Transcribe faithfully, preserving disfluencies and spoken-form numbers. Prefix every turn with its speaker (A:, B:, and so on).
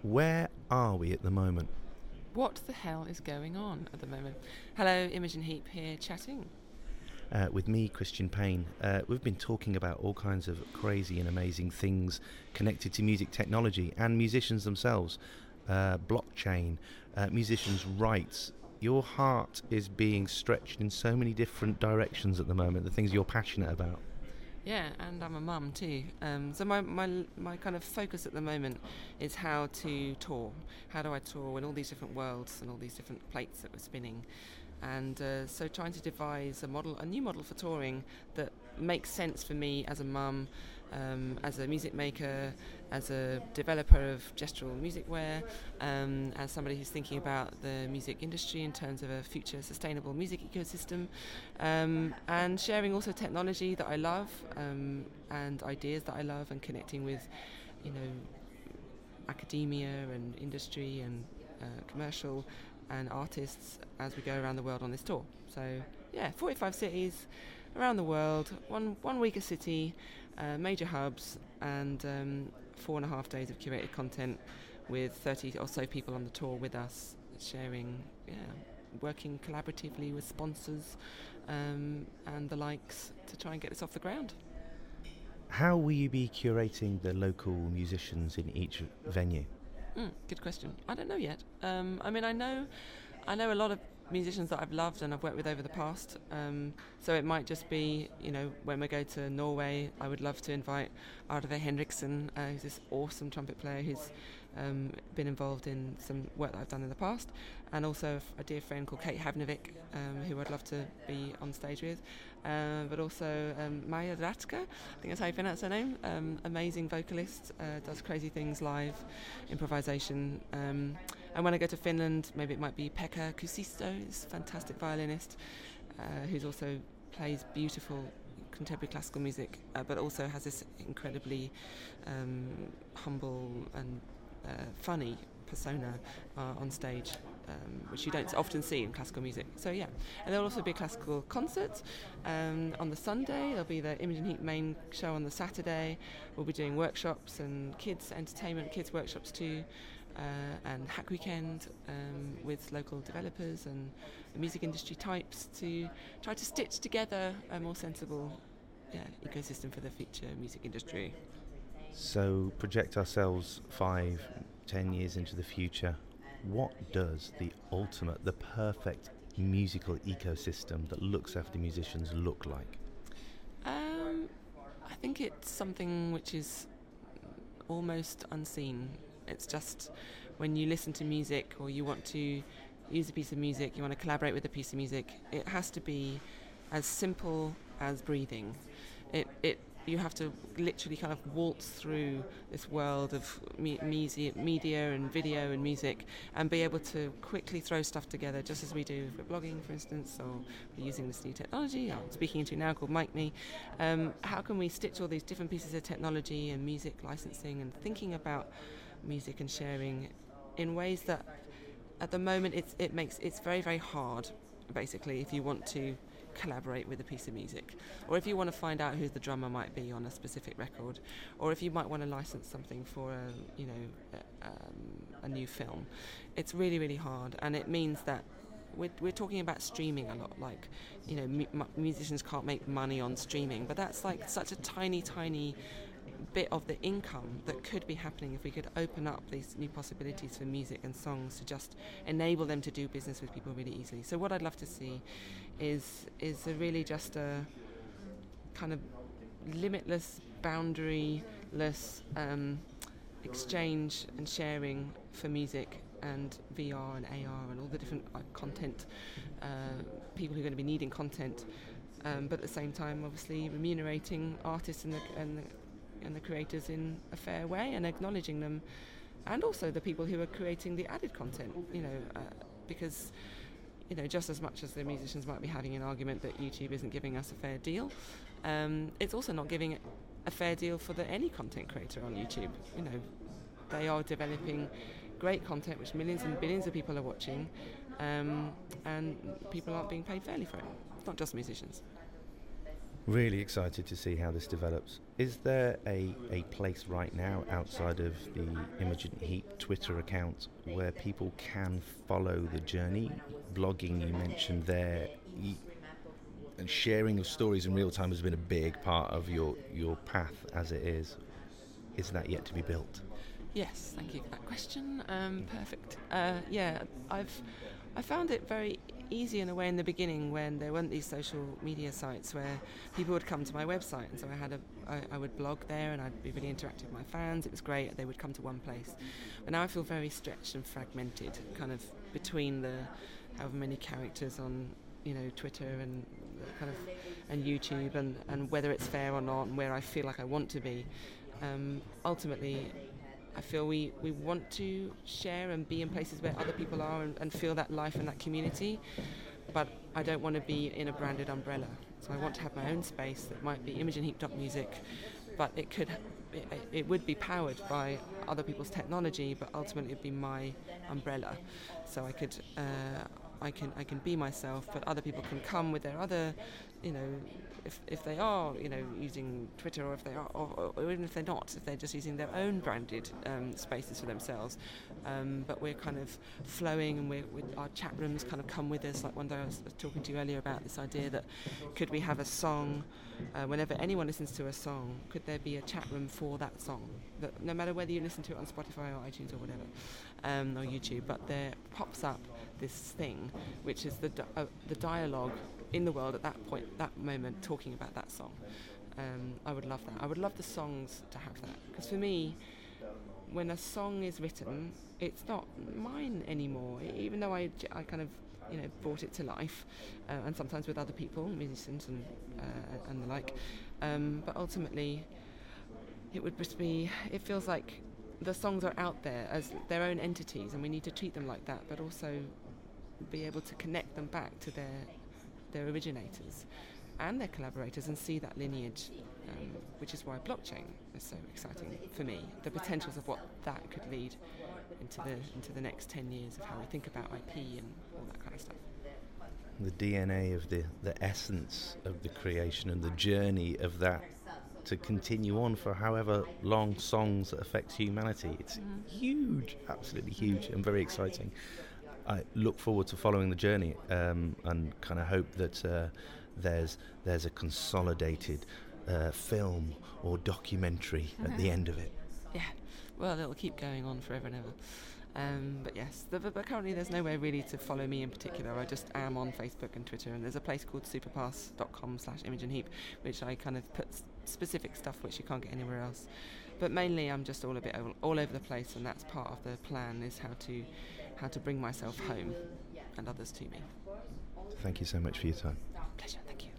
A: Where are we at the moment?
B: What the hell is going on at the moment? Hello, Imogen Heap here chatting.
A: Uh, with me, Christian Payne. Uh, we've been talking about all kinds of crazy and amazing things connected to music technology and musicians themselves. Uh, blockchain, uh, musicians' rights. Your heart is being stretched in so many different directions at the moment, the things you're passionate about.
B: Yeah, and I'm a mum too. Um, so my, my my kind of focus at the moment is how to tour. How do I tour in all these different worlds and all these different plates that we're spinning? And uh, so trying to devise a model, a new model for touring that makes sense for me as a mum, um, as a music maker, as a developer of gestural music wear, um, as somebody who's thinking about the music industry in terms of a future sustainable music ecosystem, um, and sharing also technology that I love, um, and ideas that I love, and connecting with, you know, academia and industry and uh, commercial and artists as we go around the world on this tour. So yeah, forty-five cities around the world, one one week a city, uh, major hubs, and um, four and a half days of curated content with thirty or so people on the tour with us, sharing, yeah, working collaboratively with sponsors um, and the likes to try and get this off the ground.
A: How will you be curating the local musicians in each venue?
B: Mm, good question. I don't know yet. Um, I mean, I know, I know a lot of musicians that I've loved and I've worked with over the past. Um, so it might just be, you know, when we go to Norway, I would love to invite Arve Henriksen, uh, who's this awesome trumpet player who's um, been involved in some work that I've done in the past, and also a dear friend called Kate Havnevik, um, who I'd love to be on stage with. Uh, but also um, Maya Ratka, I think that's how you pronounce her name, um, amazing vocalist, uh, does crazy things live, improvisation. Um, and when I go to Finland, maybe it might be Pekka Kusisto, this fantastic violinist, uh, who's also plays beautiful contemporary classical music, uh, but also has this incredibly um, humble and uh, funny persona uh, on stage, um, which you don't often see in classical music. So yeah, and there'll also be a classical concert um, on the Sunday. There'll be the Imogen Heap main show on the Saturday. We'll be doing workshops and kids entertainment, kids workshops too, uh, and Hack Weekend um, with local developers and the music industry types to try to stitch together a more sensible yeah, ecosystem for the future music industry.
A: So project ourselves five, ten years into the future. What does the ultimate, the perfect musical ecosystem that looks after musicians look like?
B: Um, I think it's something which is almost unseen. It's just when you listen to music or you want to use a piece of music, you want to collaborate with a piece of music, it has to be as simple as breathing. It, it you have to literally kind of waltz through this world of me- media, media and video and music and be able to quickly throw stuff together, just as we do for blogging, for instance, or we're using this new technology I'm speaking into now called MicMe. Um, how can we stitch all these different pieces of technology and music licensing and thinking about music and sharing in ways that at the moment it's, it makes it's very, very hard, basically, if you want to collaborate with a piece of music, or if you want to find out who the drummer might be on a specific record, or if you might want to license something for a, you know, a, um, a new film. It's really, really hard, and it means that we're, we're talking about streaming a lot, like, you know, mu- musicians can't make money on streaming, but that's like such a tiny, tiny bit of the income that could be happening if we could open up these new possibilities for music and songs to just enable them to do business with people really easily. So what I'd love to see is is a really just a kind of limitless, boundaryless um, exchange and sharing for music and V R and A R and all the different uh, content, uh, people who are going to be needing content, um, but at the same time obviously remunerating artists and the, and the and the creators in a fair way and acknowledging them, and also the people who are creating the added content, you know, uh, because, you know, just as much as the musicians might be having an argument that YouTube isn't giving us a fair deal, um, it's also not giving a fair deal for the any content creator on YouTube. You know, they are developing great content which millions and billions of people are watching, um, and people aren't being paid fairly for it. It's not just musicians.
A: Really excited to see how this develops. Is there a, a place right now outside of the Imogen Heap Twitter account where people can follow the journey? Blogging, you mentioned there, y- and sharing of stories in real time has been a big part of your, your path as it is. Is that yet to be built?
B: Yes, thank you for that question. Um, perfect. Uh, yeah, I've I found it very easy in a way in the beginning when there weren't these social media sites where people would come to my website, and so I had a I, I would blog there and I'd be really interactive with my fans. It was great. They would come to one place, but now I feel very stretched and fragmented, kind of between the however many characters on you know Twitter and kind of and YouTube, and, and whether it's fair or not, and where I feel like I want to be. Um, ultimately, I feel we, we want to share and be in places where other people are and, and feel that life and that community, but I don't want to be in a branded umbrella. So I want to have my own space that might be Imogen Heap Music, but it could it, it would be powered by other people's technology, but ultimately it'd be my umbrella. So I could uh, I can I can be myself, but other people can come with their other, you know, if if they are, you know, using Twitter, or if they are, or, or even if they're not, if they're just using their own branded um, spaces for themselves. Um, but we're kind of flowing, and we're, we're, our chat rooms kind of come with us. Like one day I was talking to you earlier about this idea that could we have a song, uh, whenever anyone listens to a song, could there be a chat room for that song? That no matter whether you listen to it on Spotify or iTunes or whatever, um, or YouTube, but there pops up this thing, which is the di- uh, the dialogue in the world at that point, that moment, talking about that song. Um, I would love that. I would love the songs to have that, because for me, when a song is written, it's not mine anymore. Even though I, I kind of, you know, brought it to life, uh, and sometimes with other people, musicians and uh, and the like. Um, but ultimately, it would just be. It feels like the songs are out there as their own entities, and we need to treat them like that, but also be able to connect them back to their their originators and their collaborators and see that lineage, um, which is why blockchain is so exciting for me. The potentials of what that could lead into the into the next ten years of how we think about I P and all that kind of stuff.
A: The D N A of the, the essence of the creation and the journey of that to continue on for however long songs that affects humanity. It's mm-hmm. huge, absolutely huge, and very exciting. I look forward to following the journey, um, and kind of hope that uh, there's there's a consolidated uh, film or documentary mm-hmm. at the end of it.
B: Yeah, well, it'll keep going on forever and ever. Um, but yes, the, but currently there's nowhere really to follow me in particular. I just am on Facebook and Twitter, and there's a place called superpass dot com slash Imogen Heap, which I kind of put s- specific stuff which you can't get anywhere else. But mainly I'm just all a bit all, all over the place, and that's part of the plan, is how to how to bring myself home and others to me.
A: Thank you so much for your time.
B: Pleasure, thank you.